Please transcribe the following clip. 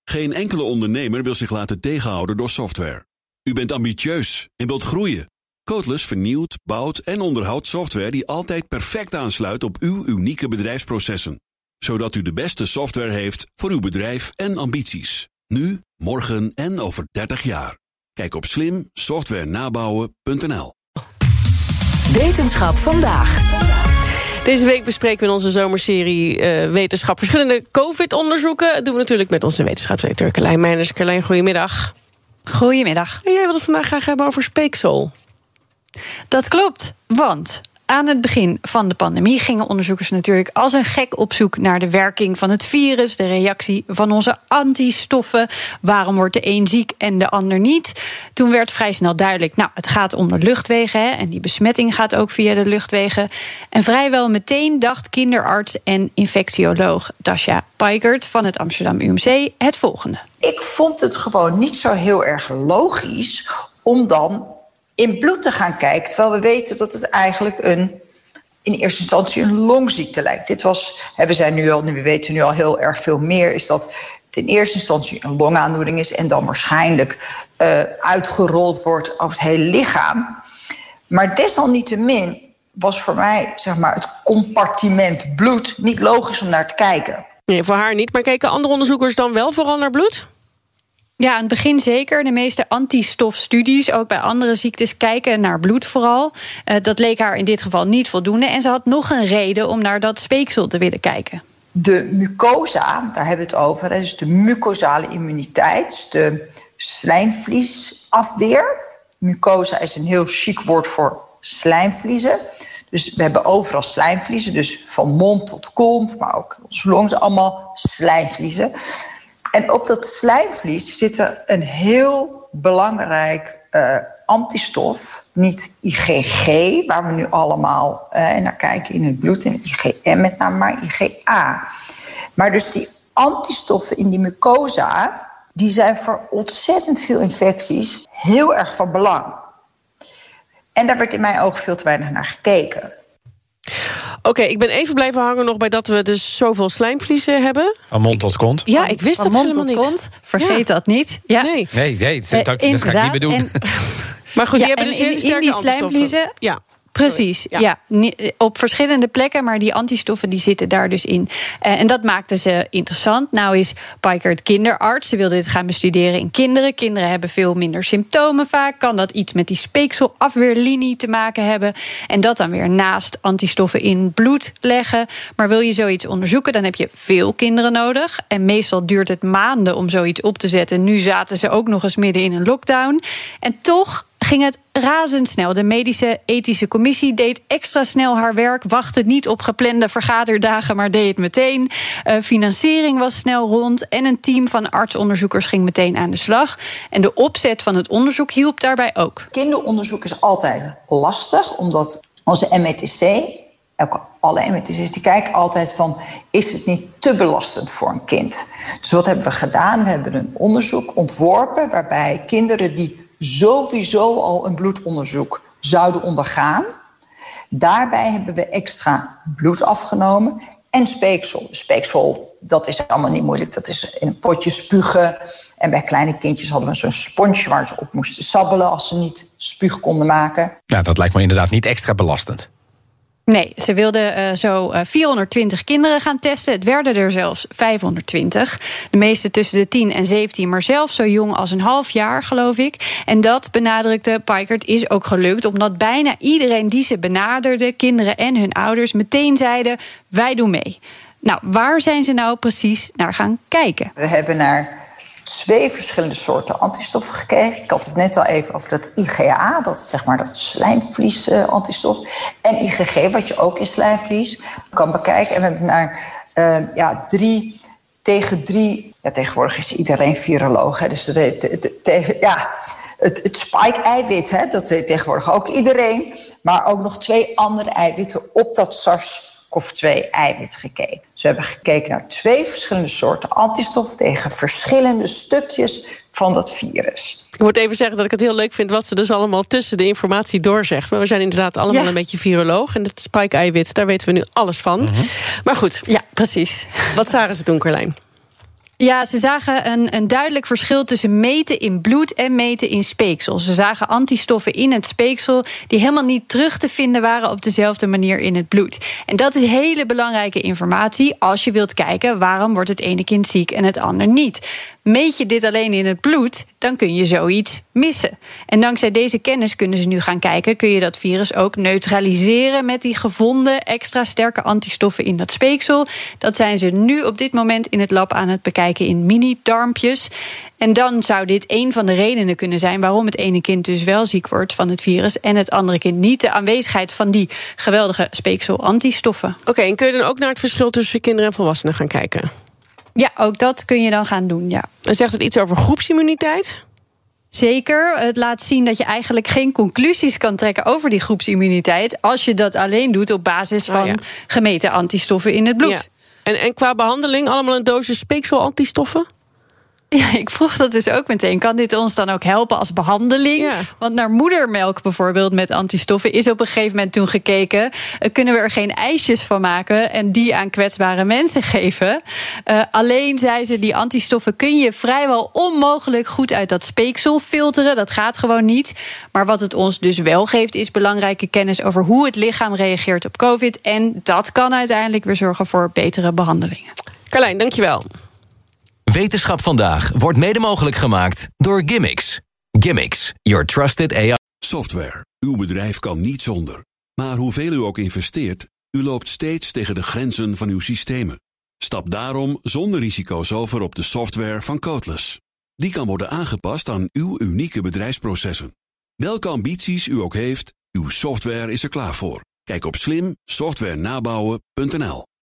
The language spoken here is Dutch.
Geen enkele ondernemer wil zich laten tegenhouden door software. U bent ambitieus en wilt groeien. Codeless vernieuwt, bouwt en onderhoudt software die altijd perfect aansluit op uw unieke bedrijfsprocessen. Zodat u de beste software heeft voor uw bedrijf en ambities. Nu, morgen en over 30 jaar. Kijk op slimsoftwarenabouwen.nl. Wetenschap vandaag. Deze week bespreken we in onze zomerserie Wetenschap verschillende COVID-onderzoeken. Dat doen we natuurlijk met onze wetenschapsredacteur Carlijn Meinders. Carlijn, goedemiddag. Goedemiddag. En jij wil het vandaag graag hebben over speeksel. Dat klopt, want aan het begin van de pandemie gingen onderzoekers natuurlijk als een gek op zoek naar de werking van het virus, de reactie van onze antistoffen. Waarom wordt de een ziek en de ander niet? Toen werd vrij snel duidelijk, het gaat om de luchtwegen, en die besmetting gaat ook via de luchtwegen. En vrijwel meteen dacht kinderarts en infectioloog Tasja Peikert van het Amsterdam UMC het volgende. Ik vond het gewoon niet zo heel erg logisch om dan in bloed te gaan kijken, terwijl we weten dat het eigenlijk in eerste instantie een longziekte lijkt. We weten nu al heel erg veel meer, is dat het in eerste instantie een longaandoening is en dan waarschijnlijk uitgerold wordt over het hele lichaam. Maar desalniettemin was voor mij het compartiment bloed niet logisch om naar te kijken. Nee, voor haar niet, maar keken andere onderzoekers dan wel vooral naar bloed? Ja, aan het begin zeker. De meeste antistofstudies, ook bij andere ziektes, kijken naar bloed vooral. Dat leek haar in dit geval niet voldoende. En ze had nog een reden om naar dat speeksel te willen kijken. De mucosa, daar hebben we het over. Dus de mucosale immuniteit, de slijmvliesafweer. Mucosa is een heel chic woord voor slijmvliezen. Dus we hebben overal slijmvliezen, dus van mond tot kont, maar ook onze longen, allemaal slijmvliezen. En op dat slijmvlies zit er een heel belangrijk antistof. Niet IgG, waar we nu allemaal naar kijken in het bloed. En IgM met name, maar IgA. Maar dus die antistoffen in die mucosa, die zijn voor ontzettend veel infecties heel erg van belang. En daar werd in mijn ogen veel te weinig naar gekeken. Oké, ik ben even blijven hangen nog bij dat we dus zoveel slijmvliezen hebben. Van mond tot kont. Ja, ik wist dat helemaal niet. Kont. Vergeet dat niet. Ja. Nee, dat ga ik niet meer doen. Maar goed, die hebben dus hele sterke die antistoffen. slijmvliezen. Ja. Precies, ja. Op verschillende plekken, maar die antistoffen die zitten daar dus in. En dat maakte ze interessant. Nou is Peikert kinderarts. Ze wilde dit gaan bestuderen in kinderen. Kinderen hebben veel minder symptomen vaak. Kan dat iets met die speekselafweerlinie te maken hebben? En dat dan weer naast antistoffen in bloed leggen. Maar wil je zoiets onderzoeken, dan heb je veel kinderen nodig. En meestal duurt het maanden om zoiets op te zetten. Nu zaten ze ook nog eens midden in een lockdown. En toch ging het razendsnel. De medische ethische commissie deed extra snel haar werk. Wachtte niet op geplande vergaderdagen, maar deed het meteen. Financiering was snel rond. En een team van artsonderzoekers ging meteen aan de slag. En de opzet van het onderzoek hielp daarbij ook. Kinderonderzoek is altijd lastig, omdat onze METC, alle METC's, die kijken altijd van, is het niet te belastend voor een kind? Dus wat hebben we gedaan? We hebben een onderzoek ontworpen waarbij kinderen die sowieso al een bloedonderzoek zouden ondergaan. Daarbij hebben we extra bloed afgenomen en speeksel. Speeksel, dat is allemaal niet moeilijk. Dat is in een potje spugen. En bij kleine kindjes hadden we zo'n sponsje waar ze op moesten sabbelen als ze niet spuug konden maken. Ja, dat lijkt me inderdaad niet extra belastend. Nee, ze wilden zo 420 kinderen gaan testen. Het werden er zelfs 520. De meeste tussen de 10 en 17, maar zelfs zo jong als een half jaar, geloof ik. En dat, benadrukte Peikert, is ook gelukt, omdat bijna iedereen die ze benaderde, kinderen en hun ouders, meteen zeiden, wij doen mee. Nou, waar zijn ze nou precies naar gaan kijken? We hebben naar 2 verschillende soorten antistoffen gekeken. Ik had het net al even over dat IgA, dat dat slijmvlies antistof. En IgG, wat je ook in slijmvlies kan bekijken. En we hebben naar 3 tegen 3... Ja, tegenwoordig is iedereen viroloog. Hè, dus het spike-eiwit, dat weet tegenwoordig ook iedereen. Maar ook nog 2 andere eiwitten op dat SARS-CoV-2-eiwit gekeken. Dus we hebben gekeken naar 2 verschillende soorten antistof tegen verschillende stukjes van dat virus. Ik moet even zeggen dat ik het heel leuk vind wat ze dus allemaal tussen de informatie doorzegt. Maar we zijn inderdaad allemaal een beetje viroloog. En het spike-eiwit, daar weten we nu alles van. Mm-hmm. Maar goed. Ja, precies. Wat zagen ze toen, Carlijn? Ja, ze zagen een duidelijk verschil tussen meten in bloed en meten in speeksel. Ze zagen antistoffen in het speeksel die helemaal niet terug te vinden waren op dezelfde manier in het bloed. En dat is hele belangrijke informatie als je wilt kijken waarom wordt het ene kind ziek en het ander niet. Meet je dit alleen in het bloed, dan kun je zoiets missen. En dankzij deze kennis kunnen ze nu gaan kijken, kun je dat virus ook neutraliseren met die gevonden extra sterke antistoffen in dat speeksel. Dat zijn ze nu op dit moment in het lab aan het bekijken in mini-darmpjes. En dan zou dit een van de redenen kunnen zijn waarom het ene kind dus wel ziek wordt van het virus en het andere kind niet. De aanwezigheid van die geweldige speeksel-antistoffen. Oké, en kun je dan ook naar het verschil tussen kinderen en volwassenen gaan kijken? Ja, ook dat kun je dan gaan doen, ja. En zegt het iets over groepsimmuniteit? Zeker. Het laat zien dat je eigenlijk geen conclusies kan trekken over die groepsimmuniteit als je dat alleen doet op basis van gemeten antistoffen in het bloed. Ja. En qua behandeling allemaal een dosis speeksel-antistoffen? Ja, ik vroeg dat dus ook meteen. Kan dit ons dan ook helpen als behandeling? Ja. Want naar moedermelk bijvoorbeeld met antistoffen is op een gegeven moment toen gekeken. Kunnen we er geen ijsjes van maken en die aan kwetsbare mensen geven? Alleen, zei ze, die antistoffen kun je vrijwel onmogelijk goed uit dat speeksel filteren. Dat gaat gewoon niet. Maar wat het ons dus wel geeft is belangrijke kennis over hoe het lichaam reageert op COVID. En dat kan uiteindelijk weer zorgen voor betere behandelingen. Carlijn, dankjewel. Wetenschap vandaag wordt mede mogelijk gemaakt door Gimmicks. Gimmicks, your trusted AI. Software. Uw bedrijf kan niet zonder. Maar hoeveel u ook investeert, u loopt steeds tegen de grenzen van uw systemen. Stap daarom zonder risico's over op de software van Codeless. Die kan worden aangepast aan uw unieke bedrijfsprocessen. Welke ambities u ook heeft, uw software is er klaar voor. Kijk op slimsoftwarenabouwen.nl.